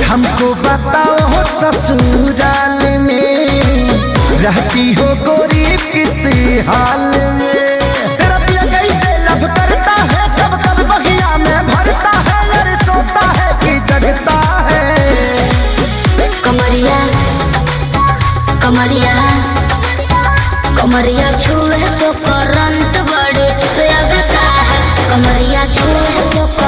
हमको बताओ ससुराल में रहती हो गोरी किस हाल में? तेरा पिया कैसे लब करता है, कब कब बगिया में भरता है, अरे सोता है कि जगता है? कमरिया कमरिया कमरिया छुए तो करंट बड़े लगता है, कमरिया छुए तो